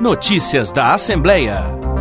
Notícias da Assembleia.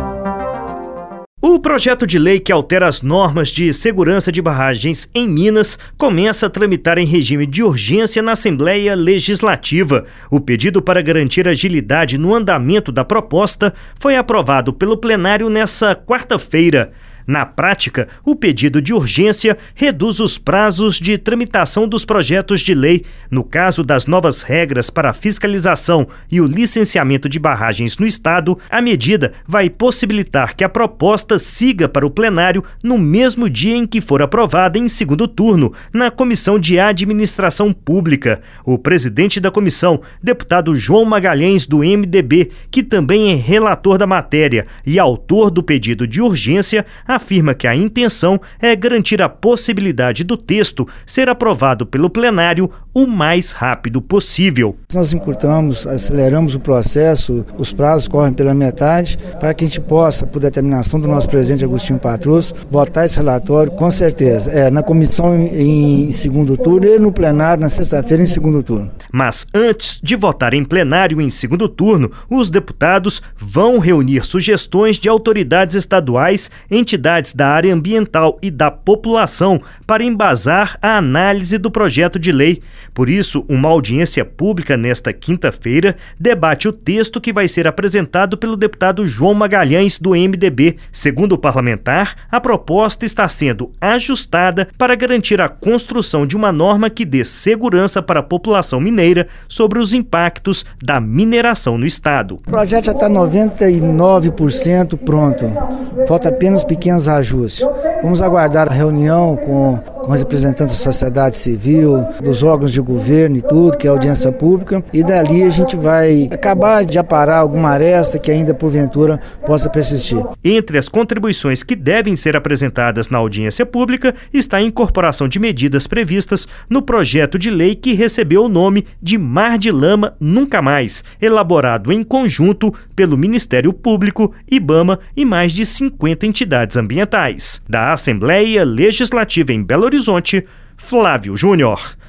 O projeto de lei que altera as normas de segurança de barragens em Minas começa a tramitar em regime de urgência na Assembleia Legislativa. O pedido para garantir agilidade no andamento da proposta foi aprovado pelo plenário nesta quarta-feira. Na prática, o pedido de urgência reduz os prazos de tramitação dos projetos de lei. No caso das novas regras para a fiscalização e o licenciamento de barragens no Estado, a medida vai possibilitar que a proposta siga para o plenário no mesmo dia em que for aprovada em segundo turno, na Comissão de Administração Pública. O presidente da comissão, deputado João Magalhães, do MDB, que também é relator da matéria e autor do pedido de urgência, afirma que a intenção é garantir a possibilidade do texto ser aprovado pelo plenário o mais rápido possível. Nós encurtamos, aceleramos o processo, os prazos correm pela metade, para que a gente possa, por determinação do nosso presidente Agostinho Patrus, votar esse relatório com certeza, na comissão em segundo turno e no plenário na sexta-feira em segundo turno. Mas antes de votar em plenário em segundo turno, os deputados vão reunir sugestões de autoridades estaduais, entidades da área ambiental e da população para embasar a análise do projeto de lei. Por isso, uma audiência pública nesta quinta-feira debate o texto que vai ser apresentado pelo deputado João Magalhães, do MDB. Segundo o parlamentar, a proposta está sendo ajustada para garantir a construção de uma norma que dê segurança para a população mineira sobre os impactos da mineração no Estado. O projeto já está 99% pronto. Falta apenas pequenos ajustes. Vamos aguardar a reunião com representantes da sociedade civil, dos órgãos de governo e tudo, que é a audiência pública, e dali a gente vai acabar de aparar alguma aresta que ainda porventura possa persistir. Entre as contribuições que devem ser apresentadas na audiência pública está a incorporação de medidas previstas no projeto de lei que recebeu o nome de Mar de Lama Nunca Mais, elaborado em conjunto pelo Ministério Público, IBAMA e mais de 50 entidades ambientais. Da Assembleia Legislativa em Belo Horizonte, Flávio Júnior.